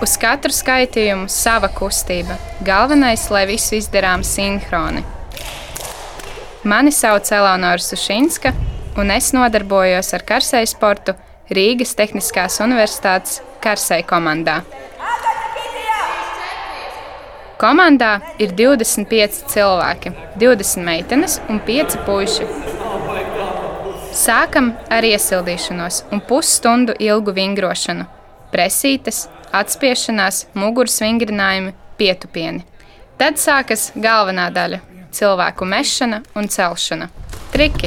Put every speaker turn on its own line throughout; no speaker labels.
Uz katru skaitījumu sava kustība. Galvenais, lai visu izdarām sinhroni. Mani sauc Eleonora Sušinska, un es nodarbojos ar karsēju sportu Rīgas Tehniskās Universitātes karsēju komandā. Komandā ir 25 cilvēki, 20 meitenes un 5 puiši. Sākam ar iesildīšanos un pusstundu ilgu vingrošanu, presītes, atspiešanās, muguras vingrinājumi, pietupieni. Tad sākas galvenā daļa – cilvēku mešana un celšana. Triki.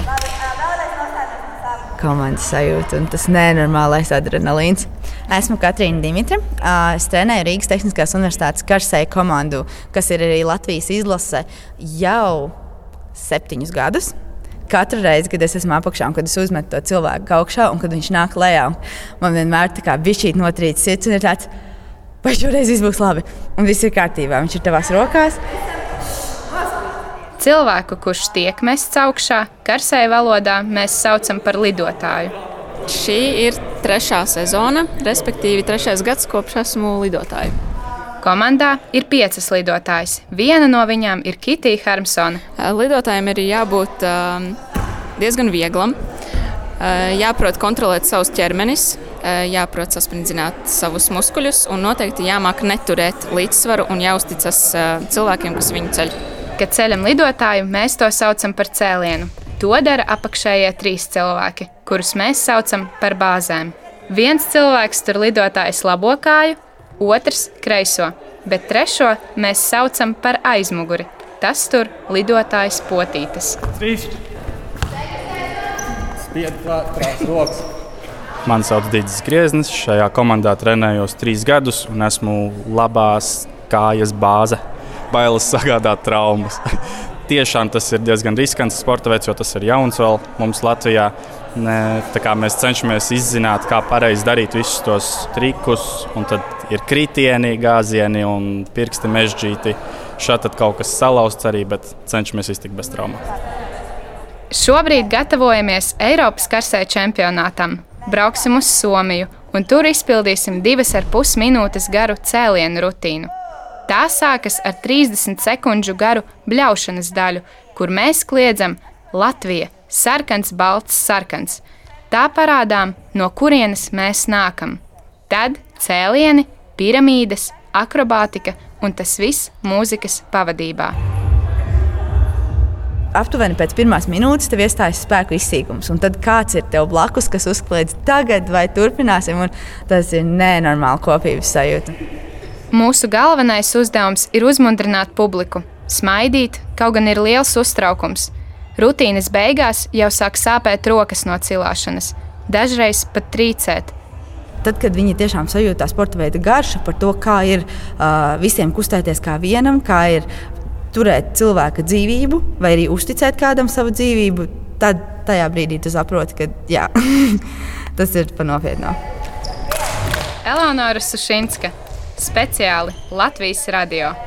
Komandas sajūta un tas nenormālais adrenalīns. Esmu Katrīna Dimitra. Es trenēju Rīgas Tehniskās Universitātes karsēju komandu, kas ir arī Latvijas izlase jau 7 gadus. Katru reizi, kad es esmu apakšā un kad es uzmetu to cilvēku augšā un kad viņš nāk lejā, man vienmēr tā kā bišķīt notrīc sirds un ir tāds, vai šoreiz viss būs labi un viss ir kārtībā, viņš ir tavās rokās.
Cilvēku, kurš tiek mests augšā, karsēju valodā mēs saucam par lidotāju.
Šī ir 3. sezona, respektīvi 3. gads, kopš esmu lidotāju.
Komandā ir 5 lidotājas. Viena no viņām ir Kitija Harmsone.
Lidotājiem ir jābūt diezgan vieglam, jāprot kontrolēt savus ķermenis, jāprot saspringzināt savus muskuļus un noteikti jāmāk neturēt līdzsvaru un jāuzticas cilvēkiem, kas viņu ceļ.
Kad ceļam lidotāju, mēs to saucam par cēlienu. To dara apakšējie 3 cilvēki, kurus mēs saucam par bāzēm. Viens cilvēks tur lidotājs labo kāju, otrs kreiso, bet trešo mēs saucam par aizmuguri. Tas tur lidotājs potītes.
Spied trās rokas.
Mani sauc Digis Grieznis, šajā komandā trenējos 3 gadus un esmu labās kājas bāze. Bailes sagādāt traumas. Tiešām tas ir diezgan riskants sporta veids, jo tas ir jauns vēl mums Latvijā. Tā kā mēs cenšamies izzināt, kā pareizi darīt visus tos trikus, un tad ir kritieni, gāzieni un pirksti mežģīti. Šādi tad kaut kas salauzts arī, bet cenšamies iztikt bez traumām.
Šobrīd gatavojamies Eiropas karsēju čempionātam. Brauksim uz Somiju, un tur izpildīsim 2,5 minūtes garu cēlienu rutīnu. Tā sākas ar 30 sekundžu garu bļaušanas daļu, kur mēs kliedzam Latvija, sarkans, balts, sarkans. Tā parādām, no kurienes mēs nākam. Tad cēlieni, piramīdas, akrobātika un tas viss mūzikas pavadībā.
Aptuveni pēc 1 minūtes tev iestājas spēku izsīkums, un tad kāds ir tev blakus, kas uzkliedz tagad vai turpināsim, un tas ir nenormāli kopības sajūta.
Mūsu galvenais uzdevums ir uzmundrināt publiku, smaidīt, kaut gan ir liels uztraukums. Rutīnas beigās jau sāk sāpēt rokas no cilāšanas, dažreiz pat trīcēt.
Tad, kad viņi tiešām sajūt tā sporta veida garšu par to, kā ir visiem kustēties kā vienam, kā ir turēt cilvēka dzīvību vai arī uzticēt kādam savu dzīvību, tad tajā brīdī tu saproti, ka jā, tas ir pa nopietno.
Eleonora Sušinska, speciāli Latvijas radio.